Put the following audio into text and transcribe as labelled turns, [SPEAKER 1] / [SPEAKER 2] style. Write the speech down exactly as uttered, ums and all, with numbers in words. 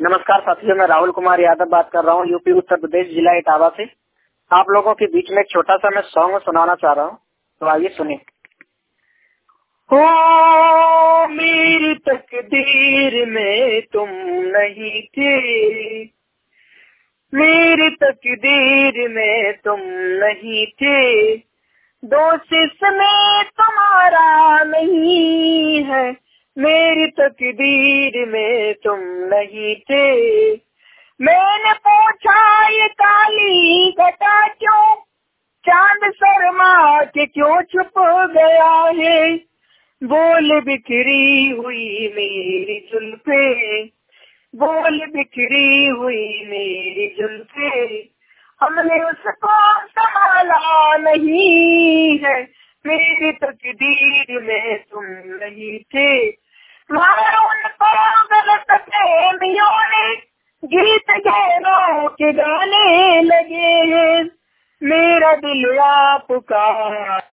[SPEAKER 1] नमस्कार साथियों, मैं राहुल कुमार यादव बात कर रहा हूँ, यूपी उत्तर प्रदेश, जिला इटावा से। आप लोगों के बीच में एक छोटा सा मैं सॉन्ग सुनाना चाह रहा हूँ, तो आइए सुनिए। हो मेरी तकदीर में तुम नहीं थे, मेरी तकदीर में तुम नहीं थे, दोष इसमें तुम्हारा नहीं है, मेरी तकदीर में तुम नहीं थे। मैंने पूछा ये काली घटा क्यों, चांद शर्मा के क्यों छुप गया है, बोल बिखरी हुई मेरी जुल्फे, बोल बिखरी हुई मेरी जुल्फे, हमने उसको संभाला नहीं है, मेरी तकदीर में तुम नहीं थे। उन पर गलत प्रेमियों ने गीत गैरों के गाने लगे हैं, मेरा दिल आपका